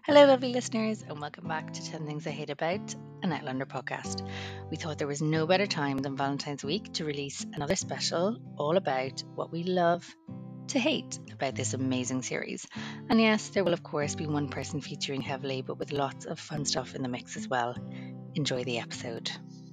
Hello, lovely listeners, and welcome back to 10 Things I Hate About, an Outlander podcast. We thought there was no better time than Valentine's Week to release another special all about what we love to hate about this amazing series. And yes, there will, of course, be one person featuring heavily, but with lots of fun stuff in the mix as well. Enjoy the episode.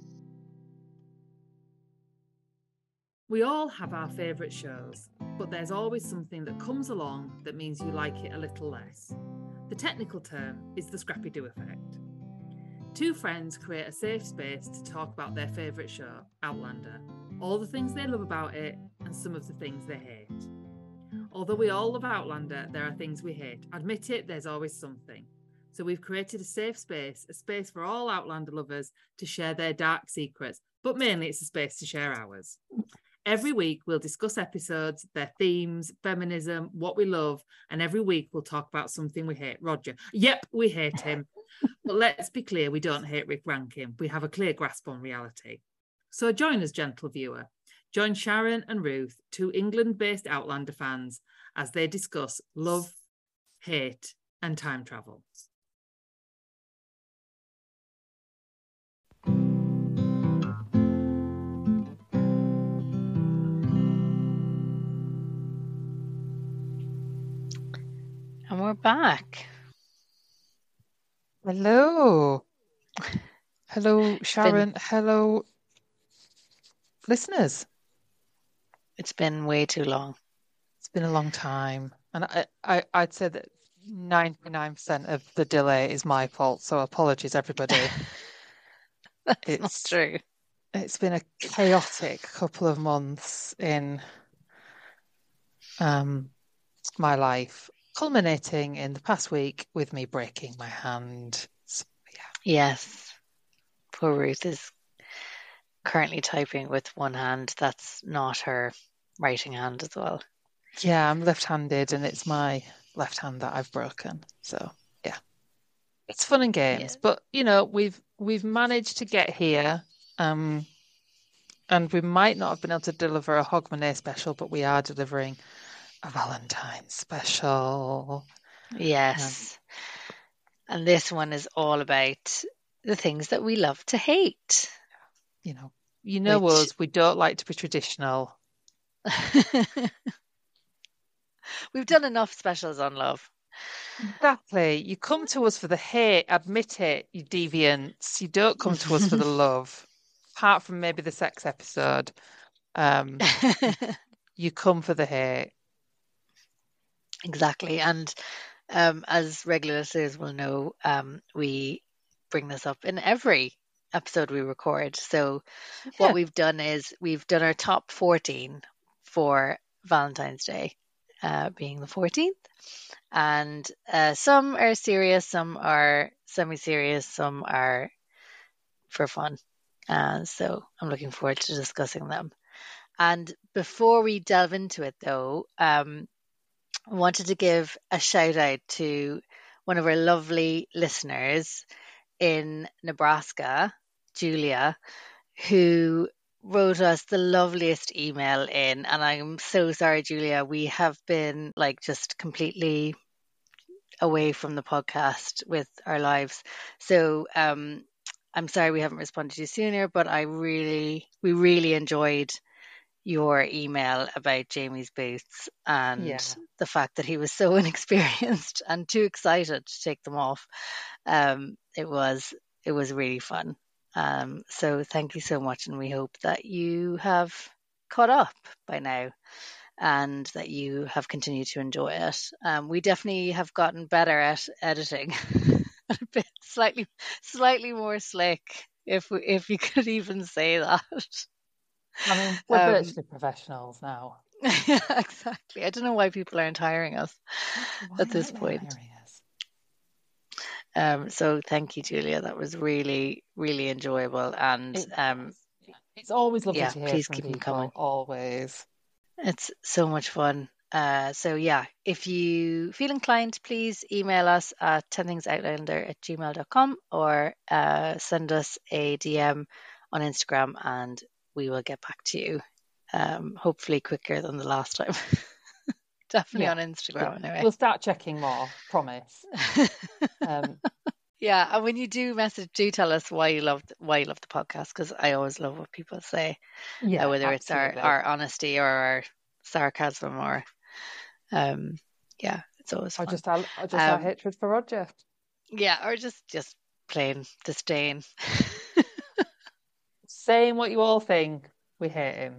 We all have our favourite shows, but there's always something that comes along that means you like it a little less. The technical term is the Scrappy Doo effect. Two friends create a safe space to talk about their favourite show, Outlander, all the things they love about it and some of the things they hate. Although we all love Outlander, there are things we hate. Admit it, there's always something. So we've created a safe space, a space for all Outlander lovers to share their dark secrets, but mainly it's a space to share ours. Every week, we'll discuss episodes, their themes, feminism, what we love, and every week we'll talk about something we hate. Roger. Yep, we hate him. But let's be clear, we don't hate Rick Rankin. We have a clear grasp on reality. So join us, gentle viewer. Join Sharon and Ruth, two England-based Outlander fans, as they discuss love, hate, and time travel. And we're back. Hello. Hello, Sharon. Hello, listeners. It's been way too long. It's been a long time. And I'd say that 99% of the delay is my fault. So apologies, everybody. That's not true. It's been a chaotic couple of months in my life, culminating in the past week with me breaking my hand. So, yeah. Yes. Poor Ruth is currently typing with one hand. That's not her writing hand as well. Yeah, I'm left-handed and it's my left hand that I've broken. So, yeah. It's fun and games, Yeah. but you know, we've managed to get here. And we might not have been able to deliver a Hogmanay special, but we are delivering a Valentine's special. Yes. And this one is all about the things that we love to hate. You know us, we don't like to be traditional. We've done enough specials on love. Exactly. You come to us for the hate, admit it, you deviants. You don't come to us for the love. Apart from maybe the sex episode. You come for the hate. Exactly. And as regular listeners will know, we bring this up in every episode we record. So what we've done is we've done our top 14 for Valentine's Day, being the 14th. And some are serious, some are semi-serious, some are for fun. So I'm looking forward to discussing them. And before we delve into it, though, I wanted to give a shout out to one of our lovely listeners in Nebraska, Julia, who wrote us the loveliest email in. And I'm so sorry, Julia. We have been just completely away from the podcast with our lives. So I'm sorry we haven't responded to you sooner, but we really enjoyed your email about Jamie's boots and the fact that he was so inexperienced and too excited to take them off. It was really fun. So thank you so much, and we hope that you have caught up by now and that you have continued to enjoy it. We definitely have gotten better at editing, a bit slightly more slick, if you could even say that. I mean, we're virtually professionals now. Yeah, exactly. I don't know why people aren't hiring us at this point. So thank you, Julia. That was really, really enjoyable. And it's always lovely to hear please from keep people. Them coming. Always. It's so much fun. So yeah, if you feel inclined, please email us at 10thingsoutlander@gmail.com or send us a DM on Instagram and we will get back to you. Hopefully quicker than the last time. Definitely on Instagram anyway. We'll start checking more, promise. Yeah, and when you do message, do tell us why you love the podcast, because I always love what people say, Yeah, whether it's absolutely. our honesty or our sarcasm or yeah, it's always Or fun. just our hatred for Roger. Yeah, or just plain disdain. Saying what you all think, we hate him.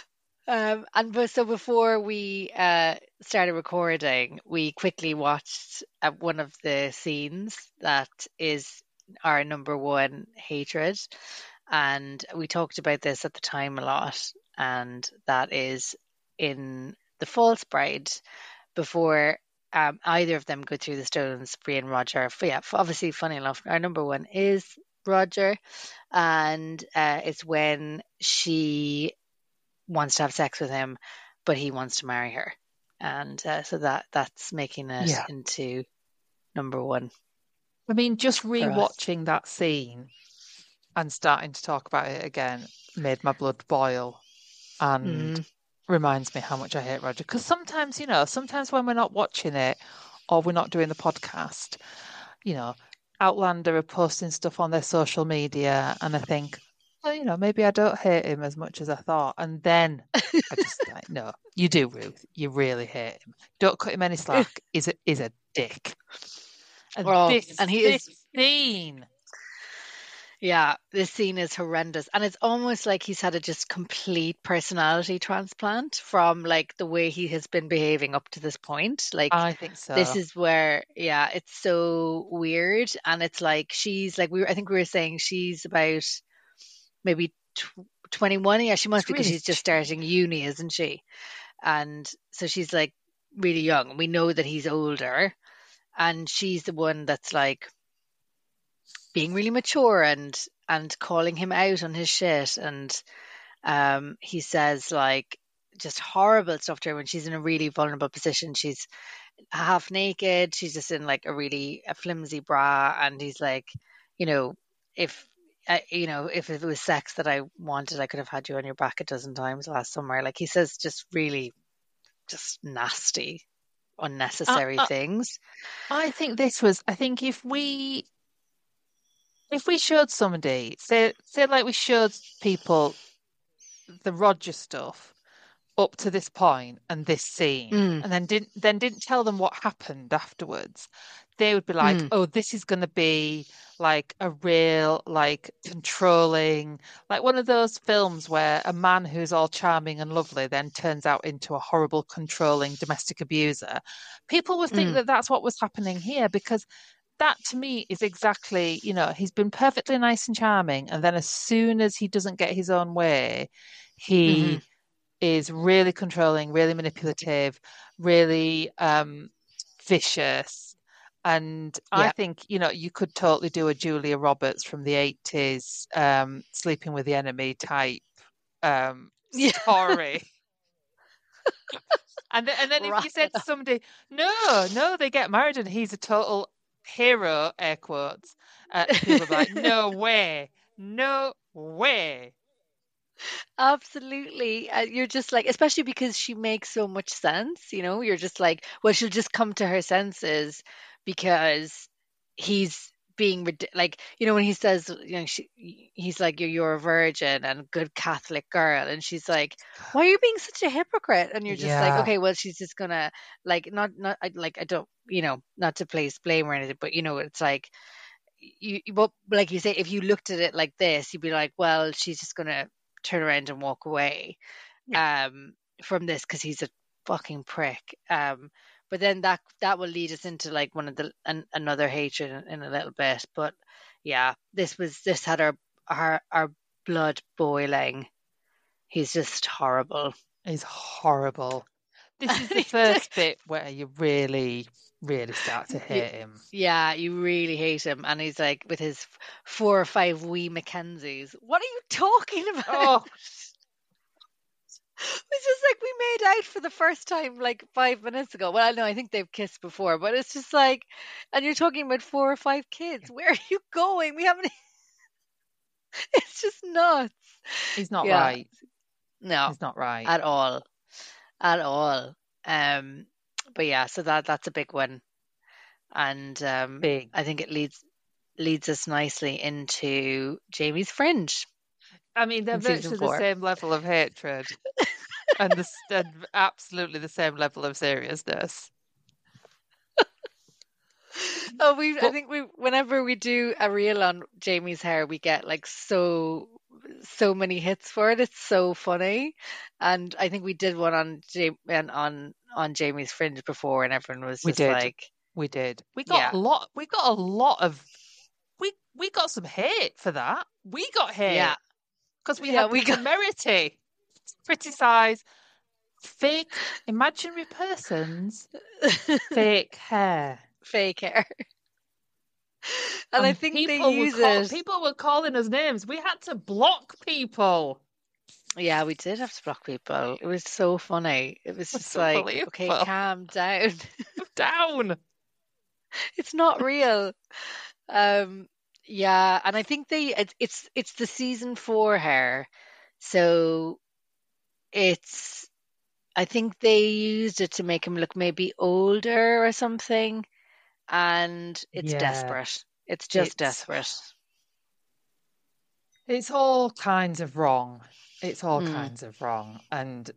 So before we started recording, we quickly watched one of the scenes that is our number one hatred, and we talked about this at the time a lot, and that is in The False Bride, before either of them go through the stones, Bree and Roger. But yeah, obviously, funny enough, our number one is Roger, and it's when she wants to have sex with him, but he wants to marry her, and so that's making it into number one. I mean, just for us. rewatching that scene and starting to talk about it again made my blood boil, and reminds me how much I hate Roger. Because sometimes when we're not watching it or we're not doing the podcast, Outlander are posting stuff on their social media, and I think, well, maybe I don't hate him as much as I thought. And then I just like, no, you do, Ruth. You really hate him. Don't cut him any slack. He's a dick. And this scene. Yeah, this scene is horrendous. And it's almost like he's had a just complete personality transplant from like the way he has been behaving up to this point. Like, I think so. This is where, yeah, it's so weird. And it's like, she's like, I think we were saying she's about maybe 21. Yeah, she must be, because she's just starting uni, isn't she? And so she's like really young. We know that he's older. And she's the one that's like being really mature and calling him out on his shit, and he says like just horrible stuff to her when she's in a really vulnerable position. She's half naked, she's just in like a flimsy bra, and he's like, if if it was sex that I wanted, I could have had you on your back a dozen times last summer. Like, he says just really just nasty, unnecessary things. I think if we showed somebody, say like we showed people the Roger stuff up to this point and this scene, and then didn't tell them what happened afterwards, they would be like, oh, this is going to be like a real, like, controlling, like one of those films where a man who's all charming and lovely then turns out into a horrible, controlling domestic abuser. People would think that that's what was happening here, because that to me is exactly, he's been perfectly nice and charming, and then as soon as he doesn't get his own way, he is really controlling, really manipulative, really vicious. And I think, you could totally do a Julia Roberts from the 80s, sleeping with the enemy type story. And then if you said to somebody, no, they get married and he's a total hero, air quotes, people would be like, no way. Absolutely. You're just like, especially because she makes so much sense, you're just like, well, she'll just come to her senses because he's being like, when he says, he's like, you're a virgin and a good Catholic girl, and she's like, why are you being such a hypocrite? And you're just like, okay, well, she's just gonna like not I don't, not to place blame or anything, but it's like, but like you say, if you looked at it like this, you'd be like, well, she's just gonna turn around and walk away from this because he's a fucking prick. But then that will lead us into like one of the another hatred in a little bit. But yeah, this had our blood boiling. He's just horrible. He's horrible. This is the first bit where you really, really start to hate him. Yeah, you really hate him. And he's like with his 4 or 5 wee Mackenzies. What are you talking about? Oh. It's just like we made out for the first time like 5 minutes ago. Well, no, I think they've kissed before, but it's just like, and you're talking about 4 or 5 kids. Where are you going? We haven't. It's just nuts. He's not right. No, he's not right at all. But yeah, so that's a big one And Big. I think it leads us nicely into Jamie's Fringe. I mean, they're in season virtually the 4. same level of hatred and absolutely the same level of seriousness. Oh, I think whenever we do a reel on Jamie's hair, we get like so many hits for it. It's so funny, and I think we did one on Jamie's Fringe before, and everyone was We just did. like, We did. We Yeah. got a lot. We got a lot of. We got some hate for that. We got hate yeah, because we Yeah, had we the got- temerity to criticize fake imaginary persons, fake hair. fake hair. And I think they use it. People were calling us names. We had to block people. Yeah, we did have to block people. It was so funny. It was just so like, believable. okay, calm down. Down. It's not real. Yeah, and I think it's the season 4 hair, so I think they used it to make him look maybe older or something, and it's Yeah. desperate. It's just desperate. It's all kinds of wrong. It's all Mm. kinds of wrong, and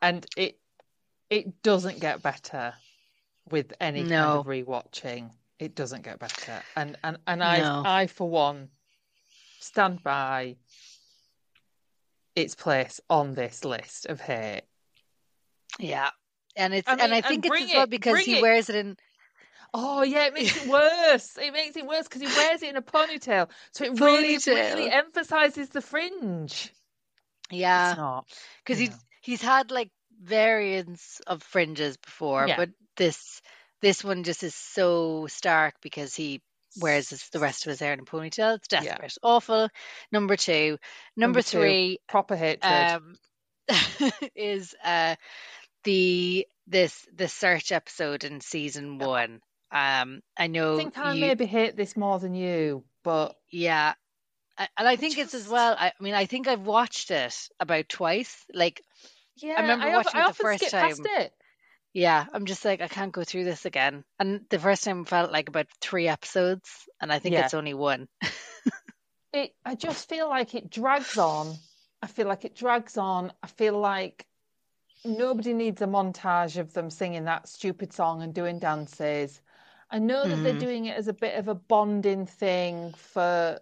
it doesn't get better with any kind No. of rewatching. It doesn't get better, and No. I for one stand by its place on this list of hate. Yeah, and I mean, I think it's bring as well it- because bring he it- wears it in. Oh yeah, it makes it worse. It makes it worse because he wears it in a ponytail, so it really Ponytail. emphasizes the fringe. Yeah, It's not because you know. he's had like variants of fringes before, Yeah. but this one just is so stark because he wears the rest of his hair in a ponytail. It's Yeah. desperate, awful. Number 2, number two, 3 proper hatred. is the search episode in season 1. I know I think I maybe hate this more than you, but yeah. And I think it's as well. I mean, I think I've watched it about twice. Like, yeah, I remember watching it the often first skip time. past it. Yeah, I'm just like, I can't go through this again. And the first time felt like about 3 episodes, and I think Yeah. it's only 1. I just feel like it drags on. I feel like it drags on. I feel like nobody needs a montage of them singing that stupid song and doing dances. I know that they're doing it as a bit of a bonding thing for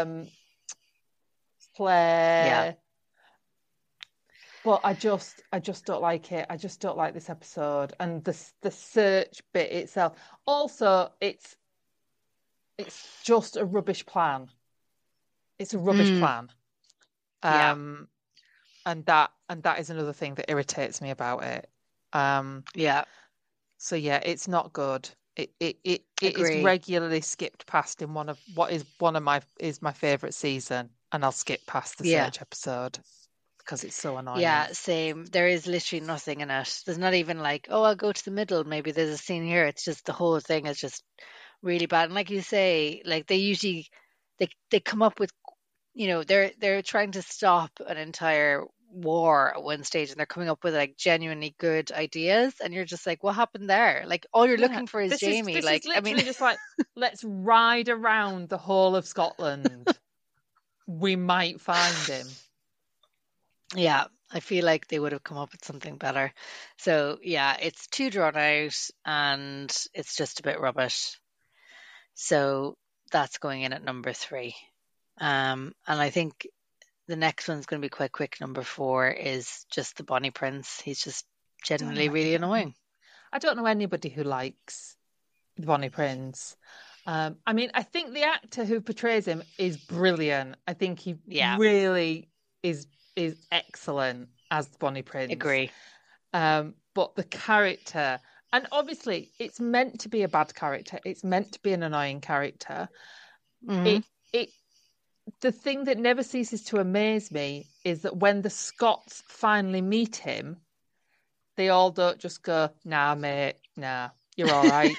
Claire. Yeah. But I just don't like it. I just don't like this episode and the search bit itself. Also, it's just a rubbish plan. It's a rubbish plan. Yeah. And that is another thing that irritates me about it. Yeah. So yeah, it's not good. It Agree. is regularly skipped past in one of my favorite season, and I'll skip past the Yeah. search episode because it's so annoying. Yeah, same. There is literally nothing in it. There's not even like, oh, I'll go to the middle. Maybe there's a scene here. It's just the whole thing is just really bad. And like you say, like they usually they come up with, they're trying to stop an entire war at one stage, and they're coming up with like genuinely good ideas, and you're just like, what happened there? Like all you're looking for is Jamie. This like is literally just like, let's ride around the whole of Scotland. We might find him. Yeah, I feel like they would have come up with something better. So yeah, it's too drawn out and it's just a bit rubbish. So that's going in at number 3. And I think the next one's going to be quite quick. Number 4 is just the Bonnie Prince. He's just genuinely really annoying. I don't know anybody who likes the Bonnie Prince. I mean, I think the actor who portrays him is brilliant. I think he really is excellent as the Bonnie Prince. Agree. But the character, and obviously it's meant to be a bad character. It's meant to be an annoying character. Mhm. The thing that never ceases to amaze me is that when the Scots finally meet him, they all don't just go, nah, mate, nah, you're all right.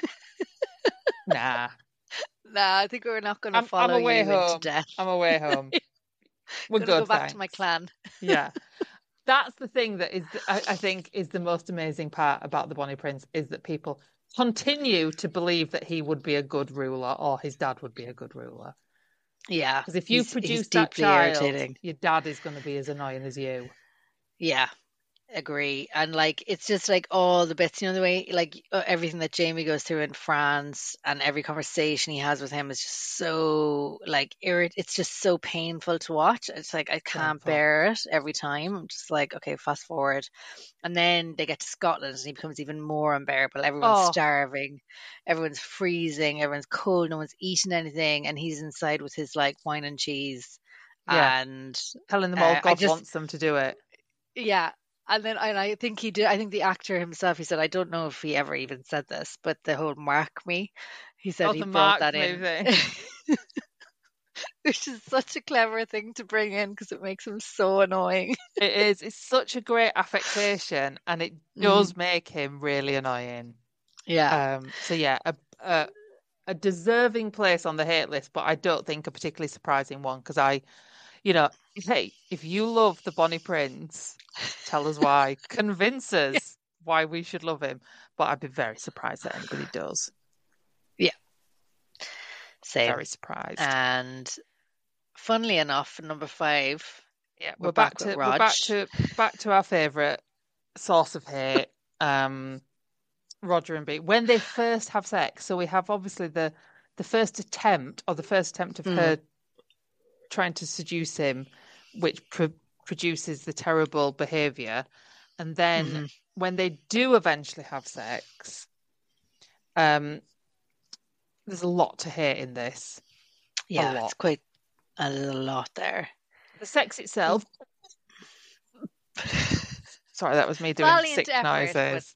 Nah, I think we're not going to follow I'm away you home. into death. I'm away home. We're Gonna good, go back thanks. to my clan. Yeah. That's the thing that is, I think, is the most amazing part about the Bonnie Prince is that people continue to believe that he would be a good ruler or his dad would be a good ruler. Yeah. Because if you he's produce that deeply child, irritating. your dad is going to be as annoying as you. Yeah. Agree. And like it's just like all the bits, the way like everything that Jamie goes through in France and every conversation he has with him is just so like it's just so painful to watch. It's like I can't bear it every time. I'm just like, okay, fast forward. And then they get to Scotland and he becomes even more unbearable. Everyone's starving, everyone's freezing, everyone's cold, no one's eating anything, and he's inside with his like wine and cheese and telling them all God wants them to do it. Yeah. And I think he did. I think the actor himself, he said, I don't know if he ever even said this, but the whole mark me, he said he brought that in. Which is such a clever thing to bring in because it makes him so annoying. It is. It's such a great affectation and it does make him really annoying. Yeah. So yeah, a deserving place on the hate list, but I don't think a particularly surprising one because hey, if you love the Bonnie Prince, tell us why. Convince us why we should love him. But I'd be very surprised that anybody does. Yeah. Same. Very surprised. And funnily enough, number 5. Yeah, we're back to Rog. We're back to our favourite source of hate, Roger and Bea. When they first have sex, so we have obviously the first attempt of her trying to seduce him, which produces the terrible behaviour. And then when they do eventually have sex, there's a lot to hate in this. Yeah, it's quite a lot there. The sex itself. Sorry, that was me doing sick noises.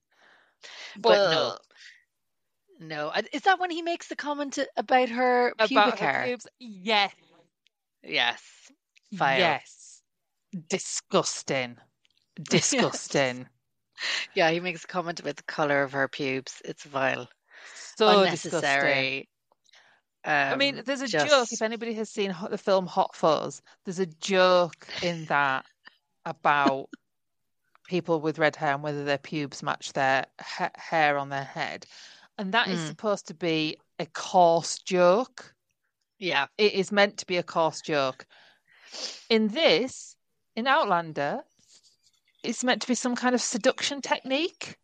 But no. Is that when he makes the comment about her pubic hair? Her pubes? Yes. Yes. Vile. Yes. Disgusting. Disgusting. Yeah, he makes a comment about the colour of her pubes. It's vile. So unnecessary. I mean, there's a joke, if anybody has seen the film Hot Fuzz, there's a joke in that about people with red hair and whether their pubes match their hair on their head. And that is supposed to be a coarse joke. Yeah. It is meant to be a coarse joke. In Outlander, it's meant to be some kind of seduction technique.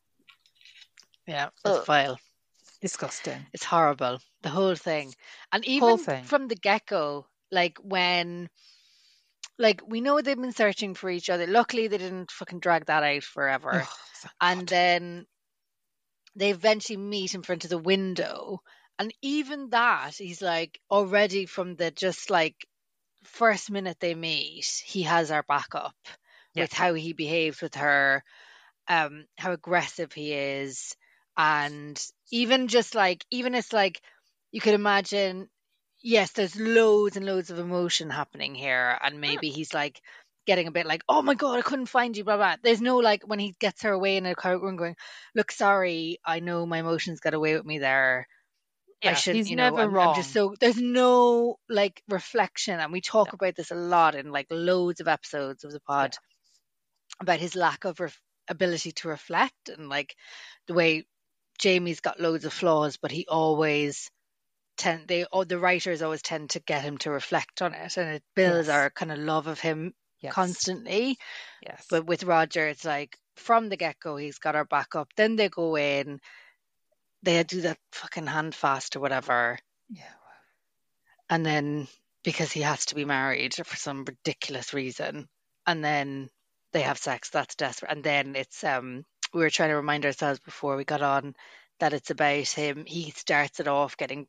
Yeah, it's vile. Disgusting. It's horrible. The whole thing. And even from the get-go, like when... Like, we know they've been searching for each other. Luckily, they didn't fucking drag that out forever. And then they eventually meet in front of the window. And even that, he's like, already from the just like first minute they meet, he has our backup with how he behaves with her, how aggressive he is. And even it's like, you could imagine, yes, there's loads and loads of emotion happening here. And maybe he's like getting a bit like, oh my God, I couldn't find you, blah, blah. There's no like when he gets her away in a car room going, look, sorry, I know my emotions got away with me there. Yeah, I shouldn't, he's never wrong. I'm just there's no like reflection. And we talk about this a lot in like loads of episodes of the pod about his lack of ability to reflect and like the way Jamie's got loads of flaws, but he always the writers always tend to get him to reflect on it, and it builds our kind of love of him constantly. Yes. But with Roger, it's like from the get-go, he's got our backup. Then they go in, they do that fucking hand fast or whatever. Yeah. And then because he has to be married for some ridiculous reason, and then they have sex. That's desperate. And then it's we were trying to remind ourselves before we got on that it's about him. He starts it off getting.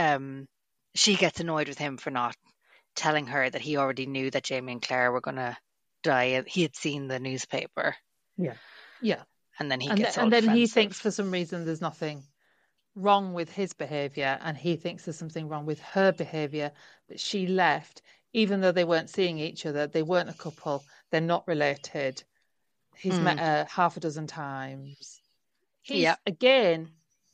She gets annoyed with him for not telling her that he already knew that Jamie and Claire were going to die. He had seen the newspaper. Yeah. And then he gets and then he thinks for some reason there's nothing wrong with his behaviour, and he thinks there's something wrong with her behaviour, that she left, even though they weren't seeing each other. They weren't a couple. They're not related. He's met her half a dozen times. He's, again,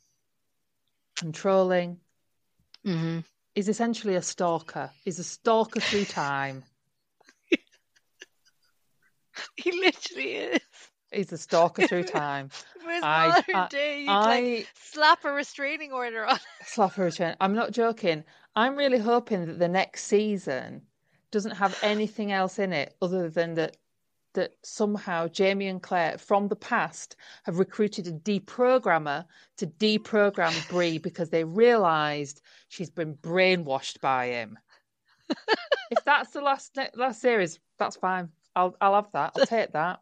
controlling. Mm-hmm. He's essentially a stalker. He's a stalker through time. He literally is. He's a stalker through time. It was modern day. You'd like slap a restraining order on. Slap a restraining. I'm not joking. I'm really hoping that the next season doesn't have anything else in it other than that somehow Jamie and Claire from the past have recruited a deprogrammer to deprogram Bree because they realised she's been brainwashed by him. If that's the last series, that's fine. I'll have that. I'll take that.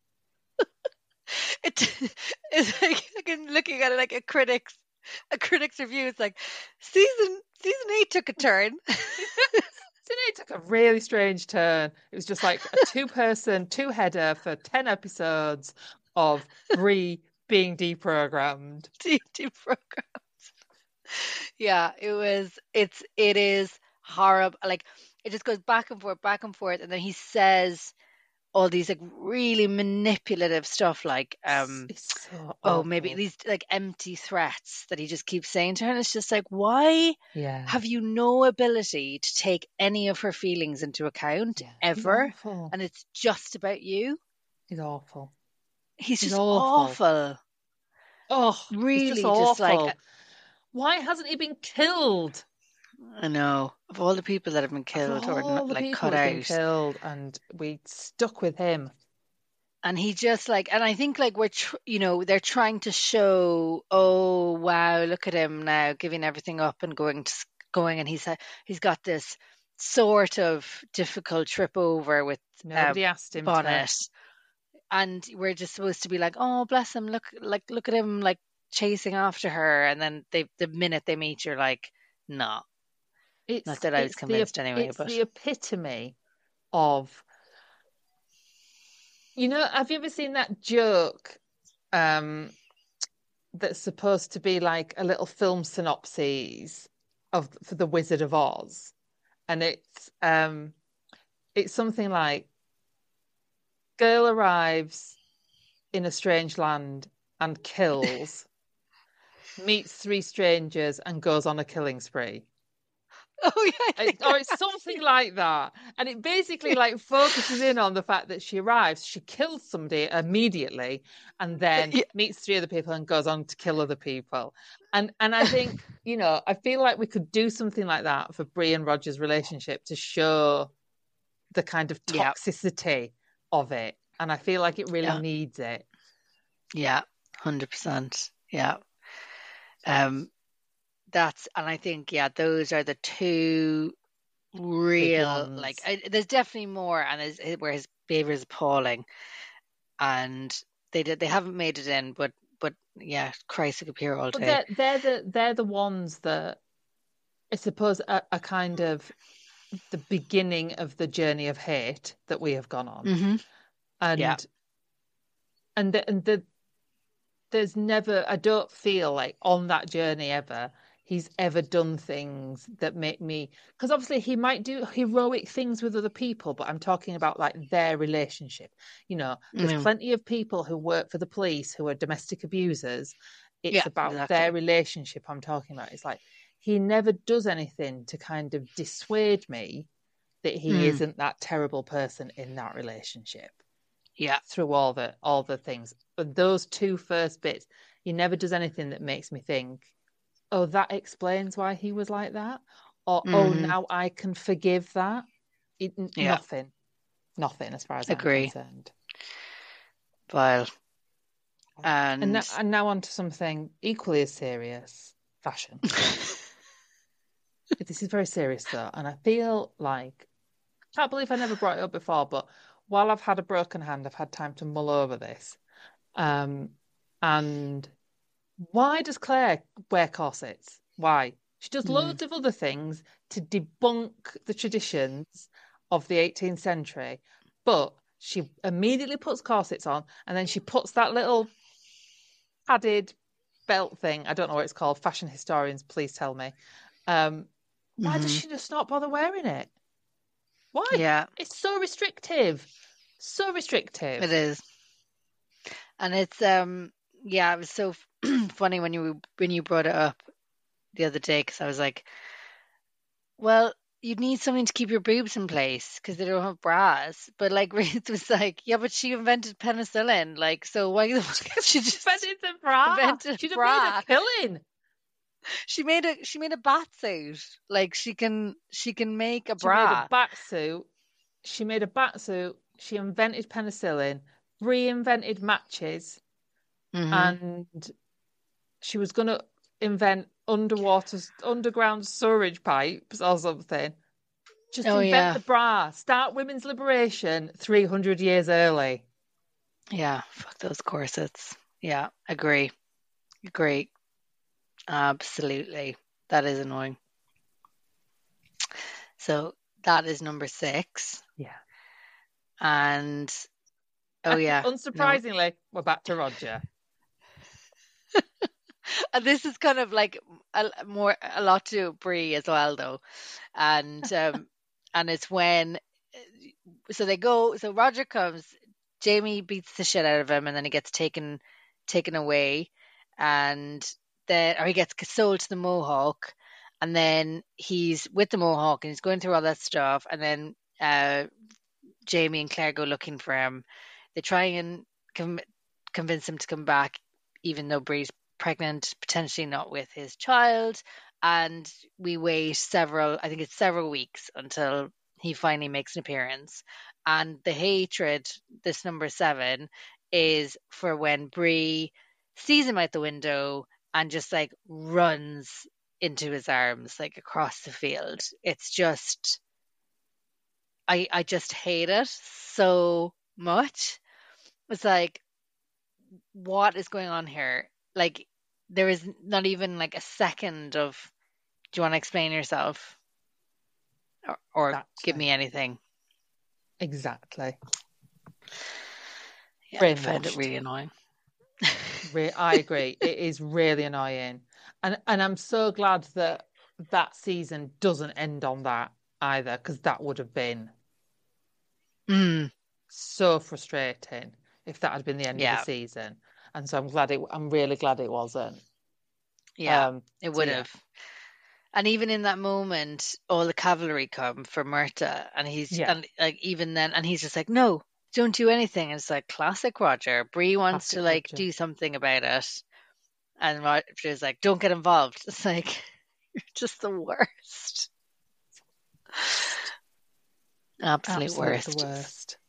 It's like looking at it like a critic's review. It's like season 8 took a turn. It took a really strange turn. It was just like a two-person, two-header for 10 episodes of Bree being deprogrammed. Deprogrammed. Yeah, it is horrible. Like, it just goes back and forth, and then he says all these like really manipulative stuff, like it's so maybe these like empty threats that he just keeps saying to her, and it's just like, why have you no ability to take any of her feelings into account ever? And it's just about you. He's awful. He's just awful. Oh, really, just like, why hasn't he been killed? I know, of all the people that have been killed or not, like cut out, been killed, and we stuck with him. And he just like, and I think like they're trying to show, oh wow, look at him now giving everything up and going, and he's got this sort of difficult trip over with nobody asked him Bonnet, and we're just supposed to be like, oh bless him, look at him like chasing after her, and then the minute they meet, you're like, nah. Not that I was convinced anyway. It's the epitome of, have you ever seen that joke that's supposed to be like a little film synopsis for The Wizard of Oz? And it's something like, girl arrives in a strange land and kills, meets 3 strangers and goes on a killing spree. Oh yeah, or it's something like that, and it basically like focuses in on the fact that she arrives, she kills somebody immediately, and then meets 3 other people and goes on to kill other people. And I think I feel like we could do something like that for Bree and Roger's relationship to show the kind of toxicity of it, and I feel like it really needs it. Yeah, 100%. Yeah. And I think, those are the 2 real, like, there's definitely more, and where his behavior is appalling, and they haven't made it in, but yeah, Christ, it could appear all day. They're the ones that I suppose are kind of the beginning of the journey of hate that we have gone on. Mm-hmm. And there's never, I don't feel like on that journey ever he's ever done things that make me, because obviously he might do heroic things with other people, but I'm talking about like their relationship. There's plenty of people who work for the police who are domestic abusers. It's about their relationship I'm talking about. It's like he never does anything to kind of dissuade me that he isn't that terrible person in that relationship. Yeah. Through all the things. But those 2 first bits, he never does anything that makes me think, oh, that explains why he was like that. Or, oh, now I can forgive that. Nothing as far as I'm concerned. Well, and now on to something equally as serious, fashion. This is very serious though, and I feel like, I can't believe I never brought it up before, but while I've had a broken hand, I've had time to mull over this. And why does Claire wear corsets? Why? She does loads of other things to debunk the traditions of the 18th century, but she immediately puts corsets on, and then she puts that little padded belt thing. I don't know what it's called. Fashion historians, please tell me. Why does she just not bother wearing it? Why? Yeah. It's so restrictive. So restrictive. It is. And it's it was so funny when you brought it up the other day, because I was like, well, you'd need something to keep your boobs in place because they don't have bras. But like Ruth was like, yeah, but she invented penicillin. Like, so why the fuck did she just Invented the bra. invented She'd a have made bra? a killing. She made a bat suit. Like she can make a She made a bra. bat suit. She made a bat suit. She invented penicillin, reinvented matches, and she was going to invent underground storage pipes or something. Just invent the bra. Start women's liberation 300 years early. Yeah, fuck those corsets. Yeah, agree. Absolutely. That is annoying. So that is number 6. Yeah. And yeah. Unsurprisingly, we're back to Roger. And this is kind of like a lot to Bree as well, though. And and it's when so Roger comes, Jamie beats the shit out of him, and then he gets taken away, and then he gets sold to the Mohawk, and then he's with the Mohawk and he's going through all that stuff, and then Jamie and Claire go looking for him. They try and convince him to come back, even though Bree's pregnant, potentially not with his child. And we wait several weeks until he finally makes an appearance. And the hatred, this number 7, is for when Bree sees him out the window and just like runs into his arms, like across the field. It's just, I just hate it so much. It's like, what is going on here? Like, there is not even like a second of, do you want to explain yourself? Or give me anything. Exactly. Yeah, I found it really annoying. I agree. It is really annoying. And I'm so glad that season doesn't end on that either, because that would have been so frustrating if that had been the end of the season. And so I'm really glad it wasn't. Yeah, it would have. And even in that moment, all the cavalry come for Myrta, and he's and like even then, and he's just like, no, don't do anything. And it's like classic Roger. Bree wants to like do something about it, and Roger's like, don't get involved. It's like, you're just the worst. Absolute worst. The worst.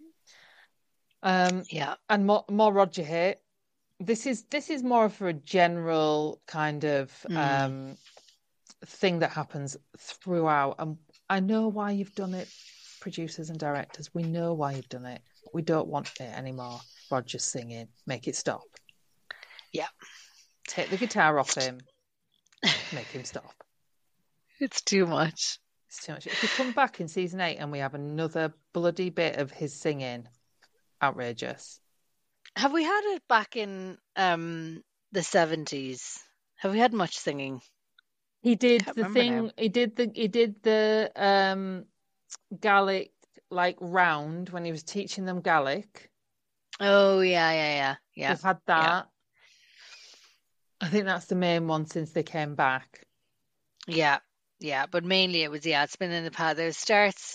And more Roger hate. This is more of a general kind of thing that happens throughout. And I know why you've done it, producers and directors. We know why you've done it. We don't want it anymore. Roger's singing. Make it stop. Yeah. Take the guitar off him. Make him stop. It's too much. It's too much. If we come back in season 8 and we have another bloody bit of his singing, outrageous. Have we had it back in the 70s? Have we had much singing? He did the thing. Now. He did the Gaelic like round when he was teaching them Gaelic. Oh yeah. We've had that. Yeah. I think that's the main one since they came back. Yeah, but mainly it was it's been in the past. It starts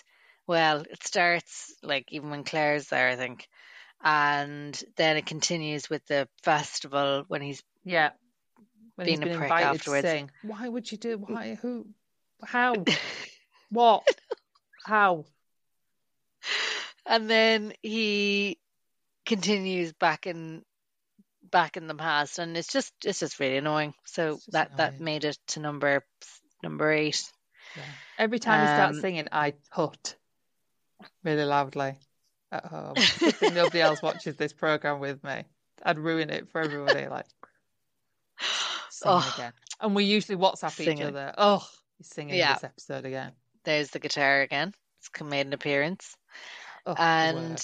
like even when Claire's there, I think, and then it continues with the festival when he's when being he's been invited afterwards. To sing. Why would you do? Why? Who? How? What? How? And then he continues back in the past, and it's just really annoying. So that made it to number 8. Yeah. Every time he starts singing, I hut really loudly at home. Nobody else watches this program with me. I'd ruin it for everybody. Like singing again, and we usually WhatsApp each other. Oh, he's singing this episode again. There's the guitar again. It's made an appearance, and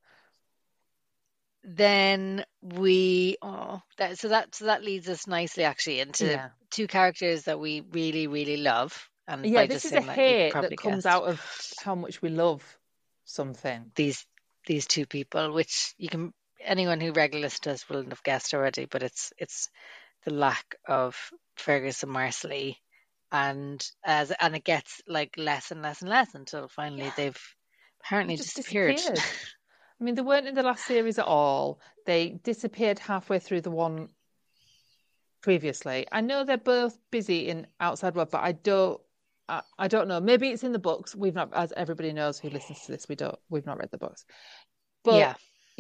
then we so that leads us nicely actually into 2 characters that we really, really love. And this is a hate that comes out of how much we love something. These 2 people, which anyone who regularly listens to us will have guessed already, but it's the lack of Fergus and Marcelly and it gets like less and less and less until finally they've apparently just disappeared. I mean, they weren't in the last series at all. They disappeared halfway through the one previously. I know they're both busy in outside world, but I don't know. Maybe it's in the books. We've not, as everybody knows who listens to this, we've not read the books. But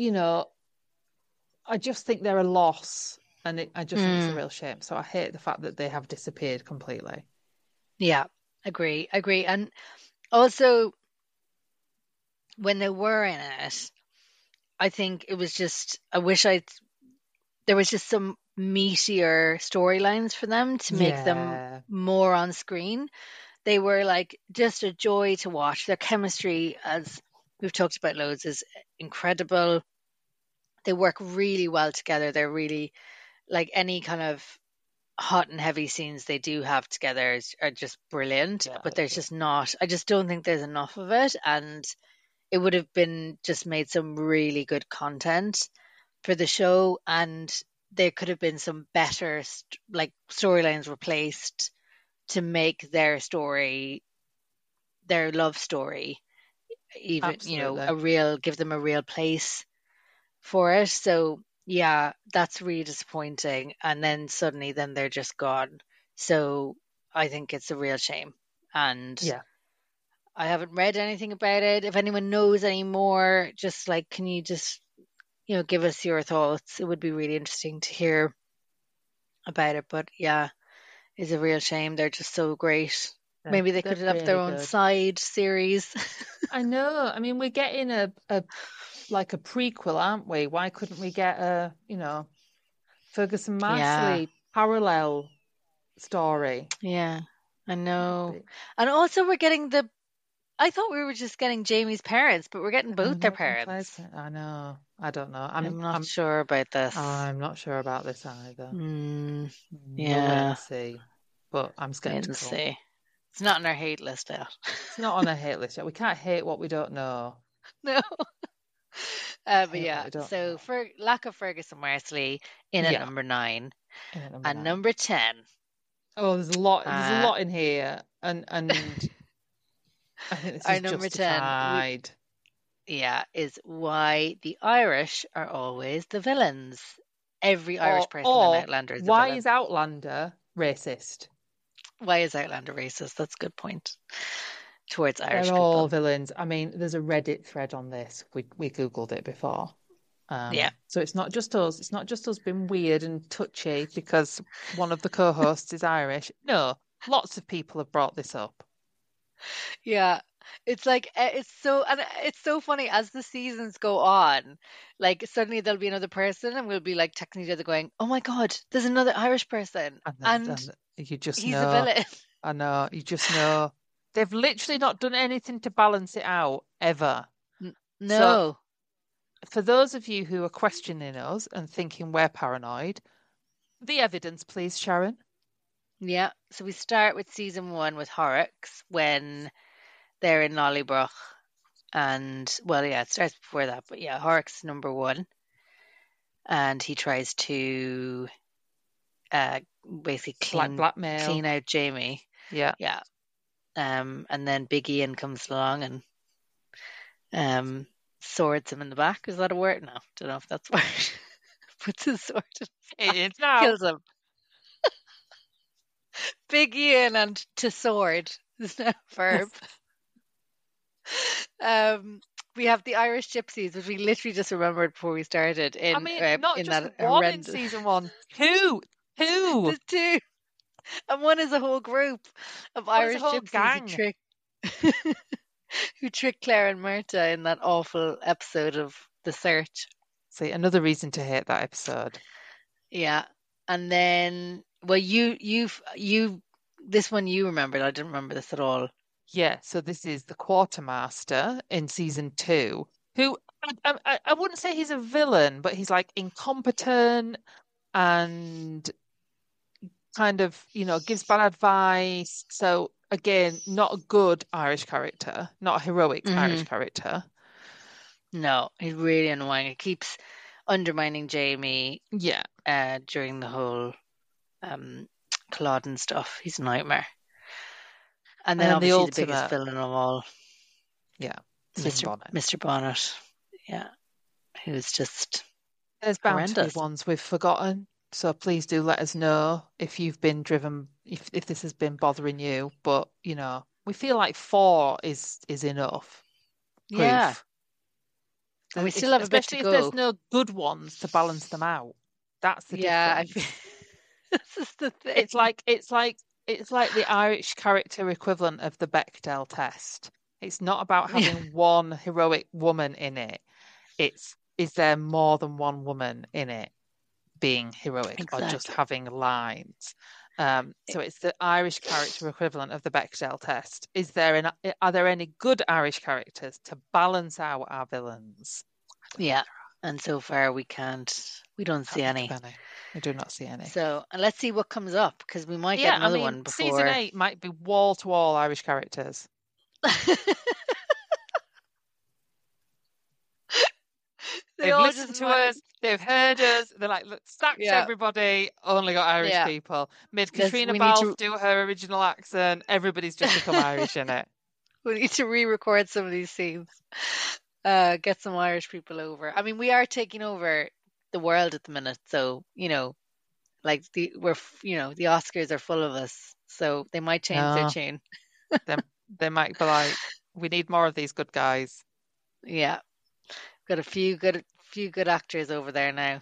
I just think they're a loss, and I just think it's a real shame. So I hate the fact that they have disappeared completely. Yeah, agree. And also, when they were in it, I think it was just, there was just some meatier storylines for them to make them more on screen. They were like just a joy to watch. Their chemistry, as we've talked about loads, is incredible. They work really well together. They're really, like, any kind of hot and heavy scenes they do have together are just brilliant. But there's just not, I just don't think there's enough of it. And it would have been just made some really good content for the show. And there could have been some better storylines replaced to make their story, their love story, even, give them a real place for it. So yeah, that's really disappointing. And then suddenly they're just gone. So I think it's a real shame. And I haven't read anything about it. If anyone knows any more, just like, can you just, give us your thoughts? It would be really interesting to hear about it. But yeah, it's a real shame. They're just so great. Maybe they could have their own side series. I know. I mean, we're getting a prequel, aren't we? Why couldn't we get a, Ferguson Marsley parallel story? Yeah, I know. And also we're getting I thought we were just getting Jamie's parents, but we're getting both their parents. I know. I don't know. I'm not sure about this. I'm not sure about this either. Yeah. We'll wait and see. But I'm skeptical. See. It's not on our hate list yet. It's not on our hate list yet. We can't hate what we don't know. No. But yeah, so for lack of Ferguson Marsley in at number 9 and number 10. Oh, there's a lot. There's a lot in here, and I think this is number justified. 10. Is why the Irish are always the villains. Every Irish person in Outlander is a why villain. is Outlander racist? Why is Outlander racist? That's a good point. Towards Irish They're people. all villains. I mean, there's a Reddit thread on this. We Googled it before. So it's not just us. It's not just us being weird and touchy because one of the co-hosts is Irish. No, lots of people have brought this up. Yeah. It's like, it's so funny as the seasons go on, like suddenly there'll be another person and we'll be like texting each other going, oh my God, there's another Irish person. And you just he's know. a villain. I know, you just know. They've literally not done anything to balance it out, ever. No. So, for those of you who are questioning us and thinking we're paranoid, the evidence, please, Sharon. Yeah, so we start with season 1 with Horrocks when they're in Lollybrook. And, it starts before that. But yeah, Horrocks is number 1. And he tries to basically clean out Jamie. Yeah. Yeah. And then Big Ian comes along and swords him in the back. Is that a word? No, don't know if that's a word. Puts his sword in his back, it's now. kills him. Big Ian and to sword is now a verb. We have the Irish Gypsies, which we literally just remembered before we started. Not in just that one horrendous... in season 1, 2. There's 2. And one is a whole group of Irish Gypsies who tricked Claire and Myrta in that awful episode of The Search. See, another reason to hate that episode. Yeah. And then, this one you remembered. I didn't remember this at all. Yeah, so this is the Quartermaster in season 2, who I wouldn't say he's a villain, but he's like incompetent and kind of, gives bad advice. So again, not a good Irish character, not a heroic Irish character. No, he's really annoying. It keeps undermining Jamie. Yeah. During the whole Culloden stuff. He's a nightmare. And then the obviously the biggest ultimate, villain of all, yeah, Mr. Bonnet. Yeah, who's just There's bound to be horrendous. ones we've forgotten. So please do let us know if you've been driven, if this has been bothering you. But we feel like 4 is enough Yeah, proof. and we still have a bit to Especially if there's go. no good ones to balance them out. That's the Yeah, I difference. feel this is the thing. It's like the Irish character equivalent of the Bechdel test. It's not about having one heroic woman in it. Is there more than one woman in it being heroic or just Exactly. having lines? So it's the Irish character equivalent of the Bechdel test. Are there any good Irish characters to balance out our villains? Yeah, and so far we don't see any. We do not see any. So, and let's see what comes up, because we might get Yeah, I another mean, one season before. 8 might be wall to wall Irish characters. They've listened to us. They've heard us. They're like, look, sacked Yeah, everybody. Only got Irish yeah. people. Made Let's- Katrina we need Balfe to- do her original accent. Everybody's just become Irish in it. We need to re-record some of these scenes. Get some Irish people over. I mean, we are taking over the world at the minute, so like the Oscars are full of us, so they might change their No, tune. they might be like, we need more of these good guys. Yeah, got a few good actors over there now.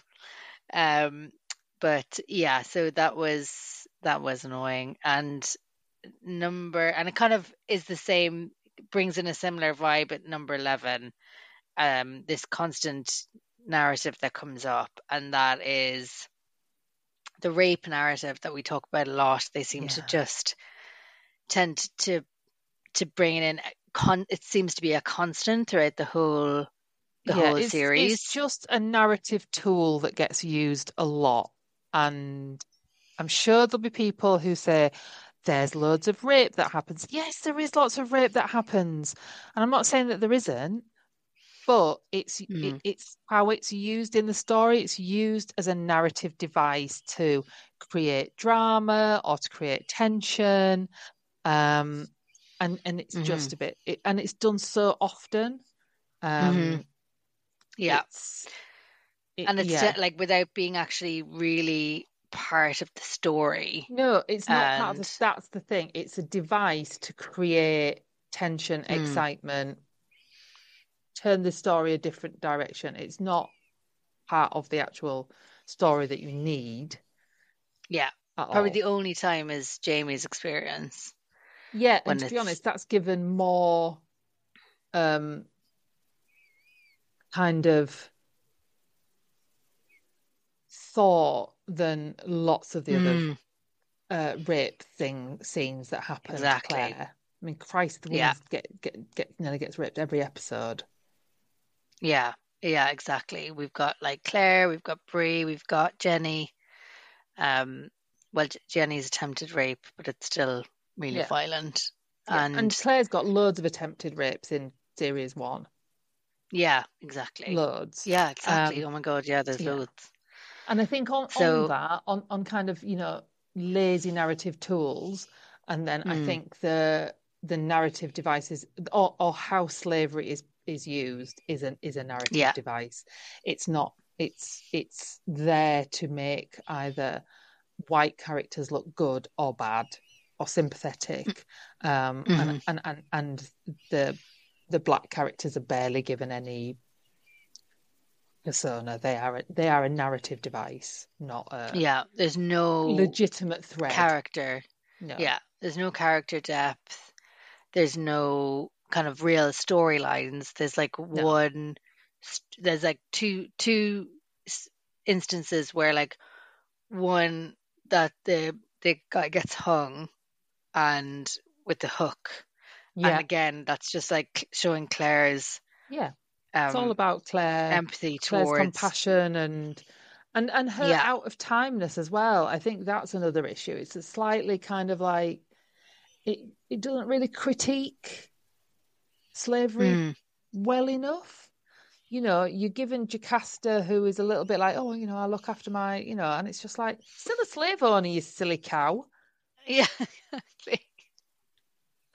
But yeah, so that was annoying, and it kind of is the same, brings in a similar vibe at number 11. This constant narrative that comes up, and that is the rape narrative that we talk about a lot. They seem to just tend to bring it in. It seems to be a constant throughout the whole series. It's just a narrative tool that gets used a lot, and I'm sure there'll be people who say there's loads of rape that happens. Yes, there is lots of rape that happens, and I'm not saying that there isn't, but it's how it's used in the story. It's used as a narrative device to create drama or to create tension, and it's just a bit, and it's done so often. Yeah, and it's like without being actually really part of the story. No, it's not part of the. That's the thing. It's a device to create tension, excitement, turn the story a different direction. It's not part of the actual story that you need. Yeah, probably the only time is Jamie's experience. Yeah, and to be honest, that's given more kind of thought than lots of the other rape scenes that happen to Claire. I mean, Christ, the woman nearly gets raped every episode. Yeah, exactly. We've got like Claire, we've got Bree, we've got Jenny. Well, Jenny's attempted rape, but it's still really violent. Yeah. And Claire's got loads of attempted rapes in series 1. Yeah, exactly. Loads. Yeah, exactly. Oh my God, yeah, there's loads. And I think on kind of, lazy narrative tools, and then I think the narrative devices or how slavery is used is a narrative device. It's not. It's there to make either white characters look good or bad or sympathetic, and the black characters are barely given any persona. They are a narrative device, not a there's no legitimate thread. Character. No. Yeah, there's no character depth. There's no kind of real storylines. There's like there's like two instances where like one that the guy gets hung and with the hook. Yeah. And again, that's just like showing Claire's it's all about Claire, empathy Claire's towards compassion and her out of timeness as well. I think that's another issue. It's a slightly kind of like it doesn't really critique slavery well enough. You're given Jocasta, who is a little bit like, oh, I look after my, and it's just like, still a slave owner, you silly cow. Yeah, exactly.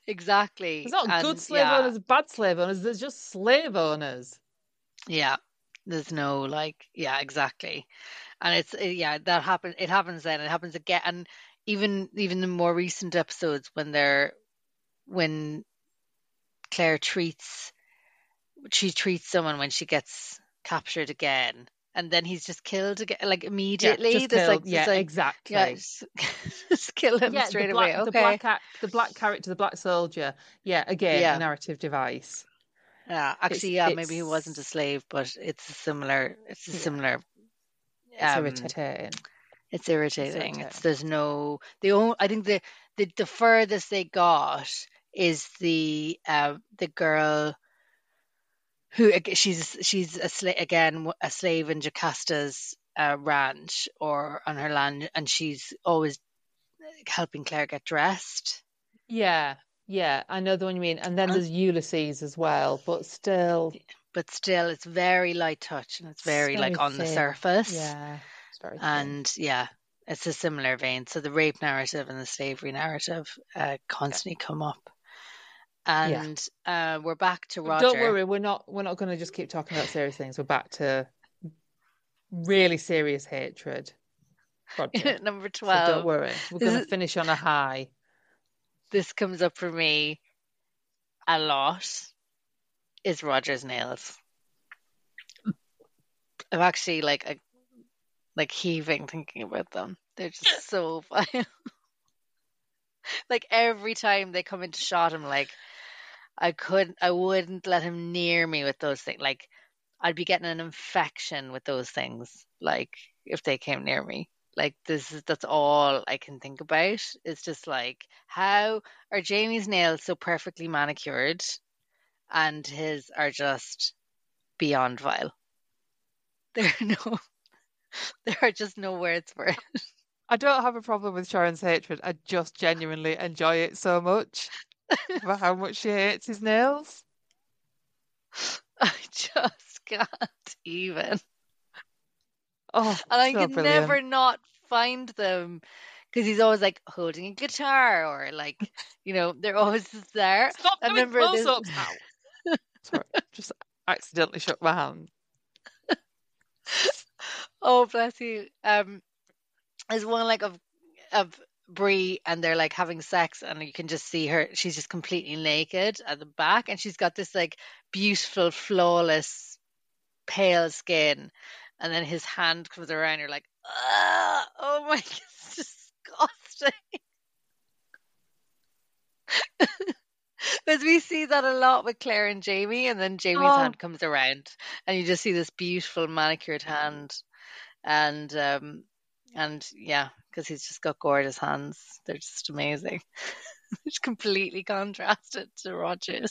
exactly. There's not good And slave owners, bad slave owners. There's just slave owners. yeah, there's no like, yeah, exactly. And that happens. It happens then. It happens again. And even the more recent episodes when Claire she treats someone when she gets captured again, and then he's just killed again, like Yeah, immediately. just There's killed. like, Yeah, exactly. yeah, just kill him Yeah, straight away. the Okay. black character, the black soldier. Yeah, again, a Yeah. narrative device. Actually, maybe he wasn't a slave, but it's a similar. It's a similar. It's irritating. It's irritating. I think the furthest they got is the girl who she's again a slave in Jocasta's ranch or on her land, and she's always helping Claire get dressed. Yeah, I know the one you mean. And then there's Ulysses as well, but still, it's very light touch, and it's very like on the surface. Yeah, it's very thin. And yeah, it's a similar vein. So the rape narrative and the slavery narrative constantly come up. And we're back to Roger. Don't worry, we're not going to just keep talking about serious things. We're back to really serious hatred. Roger. Number 12. So don't worry, we're going to finish on a high. This comes up for me a lot. Is Roger's nails. I'm actually like heaving thinking about them. They're just so vile. Like every time they come into shot, I'm like, I wouldn't let him near me with those things. Like I'd be getting an infection with those things. Like if they came near me, like that's all I can think about. It's just like, how are Jamie's nails so perfectly manicured, and his are just beyond vile. There are just no words for it. I don't have a problem with Sharon's hatred. I just genuinely enjoy it so much for how much she hates his nails. I just can't even. Oh, and I so can brilliant. never not find them, because he's always like holding a guitar, or like, they're always just there. Stop I doing remember close-ups. Ow. Sorry, just accidentally shook my hand. Oh, bless you. There's one like of Brie, and they're like having sex, and you can just see her. She's just completely naked at the back, and she's got this like beautiful, flawless, pale skin. And then his hand comes around. You're like, oh my God, it's disgusting. Because we see that a lot with Claire and Jamie, and then Jamie's hand comes around, and you just see this beautiful manicured hand, and yeah, because he's just got gorgeous hands. They're just amazing. It's completely contrasted to Roger's.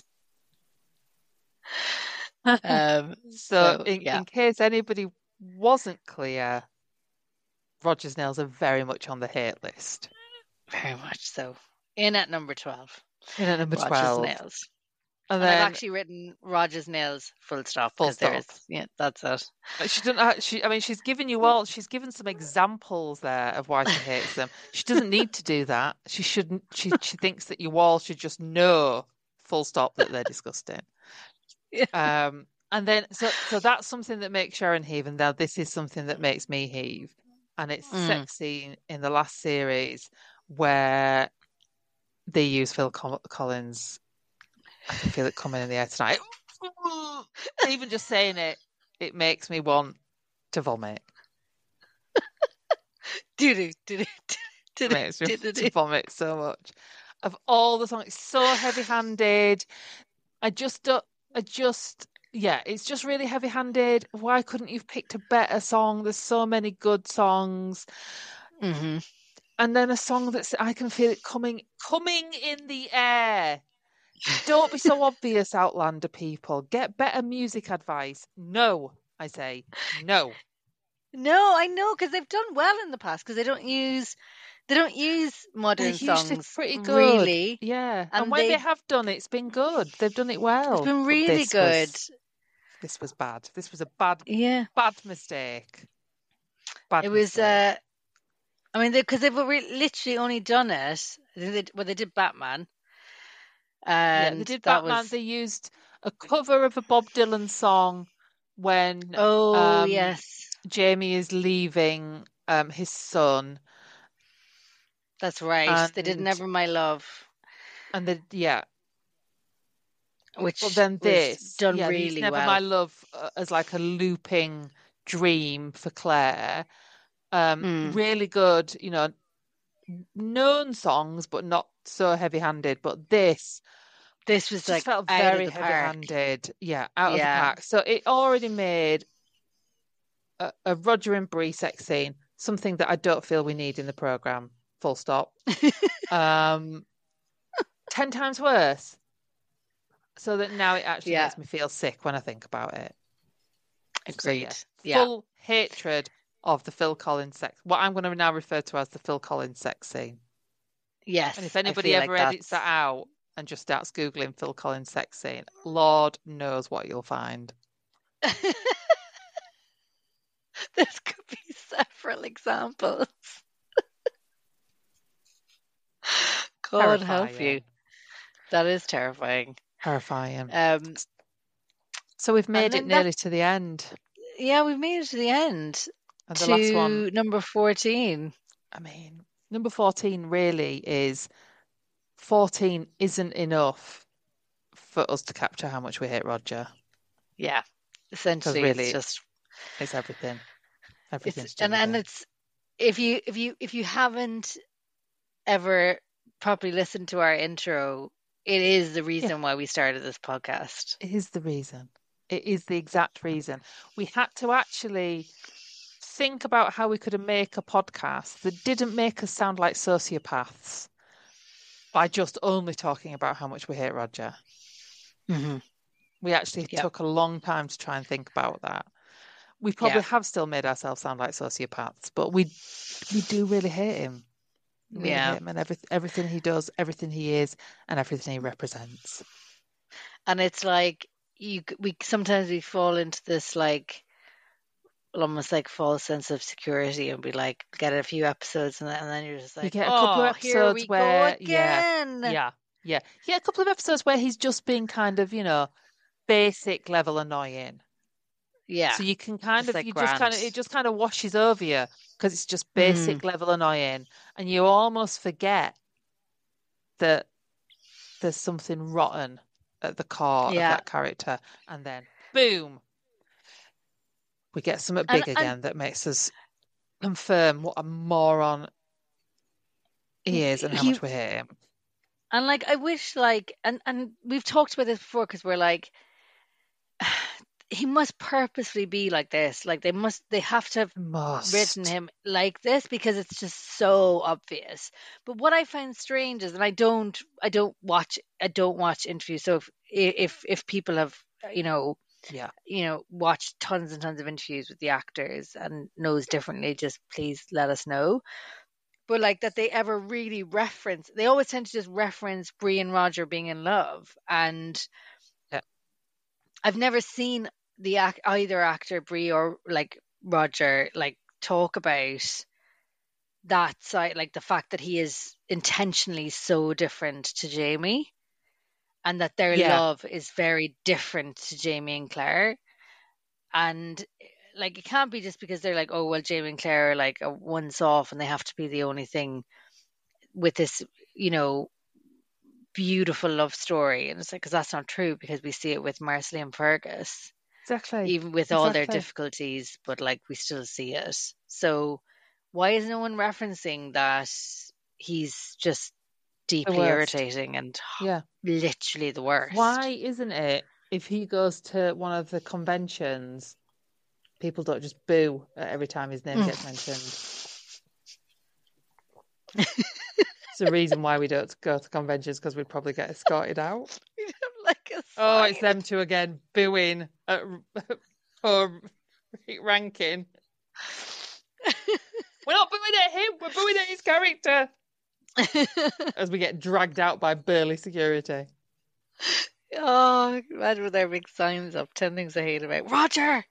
In case anybody wasn't clear, Roger's nails are very much on the hate list. Very much so. In at number 12. In at number 12. Roger's nails. And I've actually written Roger's nails full stop. Full stop. That's it. She doesn't. She's given you all. She's given some examples there of why she hates them. She doesn't need to do that. She shouldn't. She thinks that you all should just know, full stop, that they're disgusting. Yeah. And then so that's something that makes Sharon heave, and now this is something that makes me heave, and it's the sex scene in the last series where they use Phil Collins. I can feel it coming in the air tonight. Even just saying it makes me want to vomit. It makes me want to vomit so much. Of all the songs, it's so heavy-handed. It's just really heavy-handed. Why couldn't you have picked a better song? There's so many good songs. Mm-hmm. And then a song that's, I can feel it coming in the air. Don't be so obvious, Outlander people. Get better music advice. No, I say no. No, I know, because they've done well in the past, because they don't use modern songs. Pretty good, really. Yeah, and when they have done it, it's been good. They've done it well. It's been really good. This was bad. This was a bad mistake. It was. I mean, because they've literally only done it. They did Batman, And they did that Batman. was They used a cover of a Bob Dylan song when yes, Jamie is leaving his son, that's right. They did and Never My Love, but which then was done they used really Never My well. Love as like a looping dream for Claire. Really good, known songs, but not so heavy-handed. But this was just like felt out of very the park. heavy-handed. Yeah, out of the Yeah. park. So it already made a Roger and Bree sex scene something that I don't feel we need in the program. Full stop. 10 times worse. So that now it actually Yeah. makes me feel sick when I think about it. So Agreed. Yeah. full hatred of the Phil Collins sex. What I'm going to now refer to as the Phil Collins sex scene. Yes. And if I anybody feel ever like edits that out and just starts Googling Phil Collins sex scene, Lord knows what you'll find. This could be several examples. God help you. That is terrifying. Terrifying. Um, So we've made it then nearly to the end. Yeah, we've made it to the end. And the last one, number 14. I mean, number 14 really is 14 isn't enough for us to capture how much we hate Roger. Yeah. Essentially, really, it's just it's everything. Everything it's to do with and it. it's if you haven't ever properly listened to our intro, it is the reason why we started this podcast. It is the reason. It is the exact reason. We had to actually think about how we could make a podcast that didn't make us sound like sociopaths by just only talking about how much we hate Roger. Mm-hmm. We actually took a long time to try and think about that. We probably have still made ourselves sound like sociopaths, but we do really hate him. We really hate him and everything he does, everything he is, and everything he represents. And it's like we sometimes fall into this like almost like false sense of security and be like get a few episodes and then you're just like, you get a couple of episodes here we where go again. Yeah, a couple of episodes where he's just being kind of, basic level annoying. Yeah. So you can kind of, it just kind of washes over you because it's just basic level annoying, and you almost forget that there's something rotten at the core of that character, and then boom, we get something big again that makes us confirm what a moron he is and how much we hate him. And like, I wish like, and we've talked about this before because we're like, he must purposely be like this. Like they have to have written him like this because it's just so obvious. But what I find strange is, and I don't watch interviews. So if people have, watched tons and tons of interviews with the actors and knows differently, just please let us know. But like that they ever really reference, they always tend to just reference Bree and Roger being in love. And I've never seen either actor Bree or like Roger like talk about that side, like the fact that he is intentionally so different to Jamie and that their love is very different to Jamie and Claire. And like it can't be just because they're like, oh well, Jamie and Claire are like a once off and they have to be the only thing with this, beautiful love story. And it's like, because that's not true, because we see it with Marcelly and Fergus. Exactly. Even with all their difficulties, but like we still see it. So why is no one referencing that he's just deeply irritating and literally the worst? Why isn't it if he goes to one of the conventions, people don't just boo every time his name gets mentioned? It's the reason why we don't go to conventions, because we'd probably get escorted out. We'd have like a sign. It's them two again booing at Rankin. We're not booing at him, we're booing at his character. As we get dragged out by burly security. Oh, imagine with their big signs up, 10 things I hate about Roger.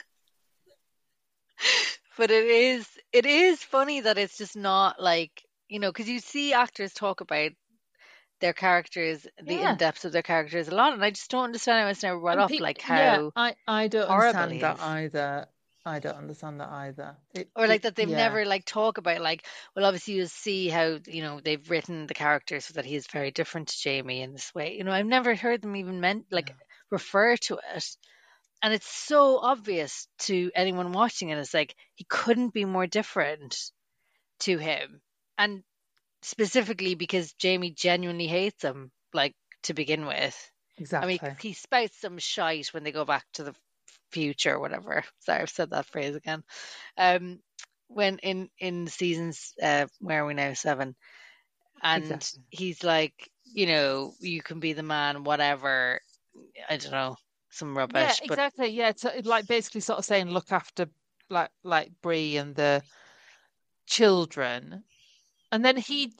But it is funny that it's just not like, you know, because you see actors talk about their characters, the Yeah. in-depth of their characters a lot, and I just don't understand how it's never brought And up, like how I don't horrible understand he that is. either. I don't understand that either. Or like that they've yeah. never like talk about like, well, obviously you see how, you know, they've written the character so that he is very different to Jamie in this way. You know, I've never heard them even refer to it. And it's so obvious to anyone watching it. It's like he couldn't be more different to him. And specifically because Jamie genuinely hates him, like, to begin with. Exactly. I mean, he spouts some shite when they go back to the future or whatever. Sorry, I've said that phrase again. When in seasons, where are we now, 7? And Exactly. he's like, you know, you can be the man, whatever. I don't know, some rubbish. Yeah, exactly. Yeah, it's like basically sort of saying, look after like Bree and the children, and then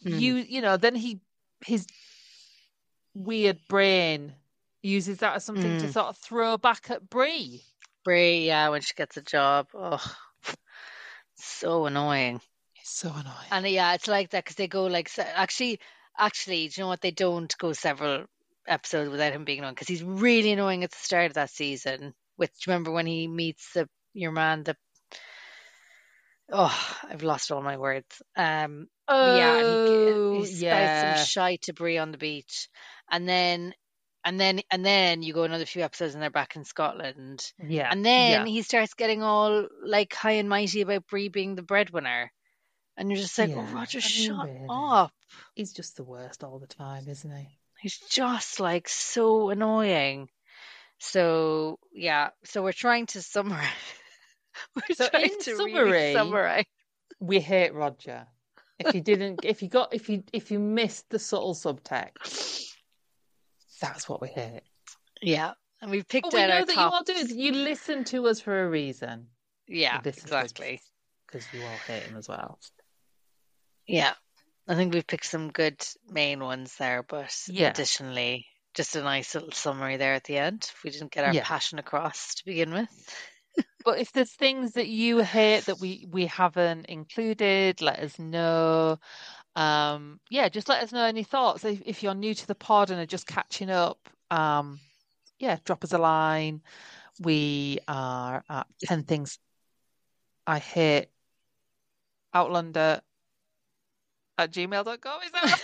his weird brain uses that as something to sort of throw back at Bree. Bree, yeah, when she gets a job. Oh, so annoying. It's so annoying. And yeah, it's like that because they go like, actually, do you know what? They don't go several episodes without him being annoying, because he's really annoying at the start of that season. Do you remember when he meets your man? I've lost all my words. Yeah, and he spouts some shite to Bree on the beach, and then you go another few episodes and they're back in Scotland. Yeah, and then he starts getting all like high and mighty about Bree being the breadwinner, and you're just like, oh, Roger, shut up. He's just the worst all the time, isn't he? He's just like so annoying. So yeah, so we're trying to summarize. In summary, we hate Roger. If you missed the subtle subtext, that's what we hate. Yeah, and we've picked out our top. You all do. You listen to us for a reason. Yeah, exactly. Because you all hate him as well. Yeah, I think we've picked some good main ones there, but additionally, just a nice little summary there at the end. If we didn't get our passion across to begin with. But if there's things that you hate that we haven't included, let us know. Just let us know any thoughts. If you're new to the pod and are just catching up, drop us a line. We are at 10 Things I Hate Outlander at gmail.com. Is that right?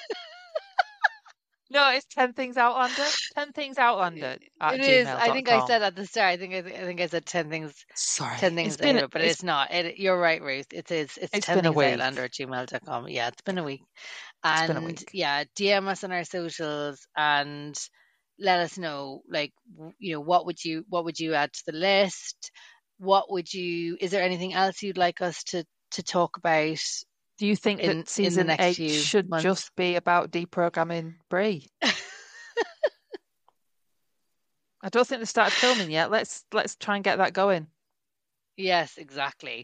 No, it's 10 Things Outlander. 10 Things Outlander at it gmail.com. Is. I think I said at the start. I think I said 10 things. Sorry. 10 things but it's not. You're right, Ruth. It is. It's 10 Things Outlander at gmail.com. Yeah, it's been a week. And yeah, DM us on our socials and let us know, like, you know, what would you add to the list? Is there anything else you'd like us to talk about? Do you think that season 8 should just be about deprogramming Bree? I don't think they started filming yet. Let's try and get that going. Yes, exactly.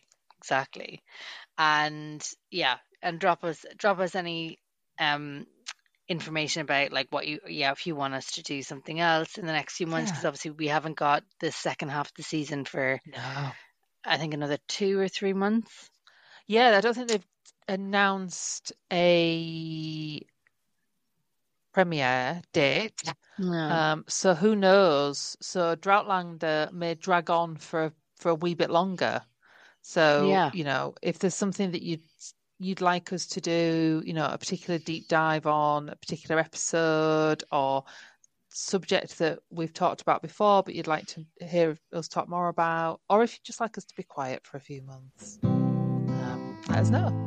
And and drop us any information about like what if you want us to do something else in the next few months, because obviously we haven't got the second half of the season for I think another 2 or 3 months. Yeah, I don't think they've announced a premiere date. No. So who knows? So Droughtlander may drag on for a wee bit longer. So you know, if there's something that you'd like us to do, you know, a particular deep dive on a particular episode or subject that we've talked about before but you'd like to hear us talk more about, or if you'd just like us to be quiet for a few months, let us know.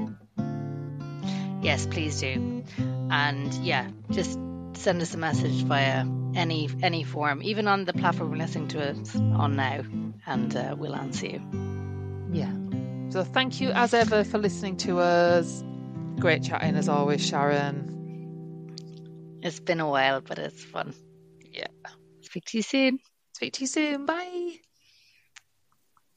Yes, please do. And just send us a message via any form, even on the platform we're listening to it on now, and we'll answer you. So thank you as ever for listening to us. Great chatting as always, Sharon. It's been a while, but it's fun. Yeah. Speak to you soon. Bye.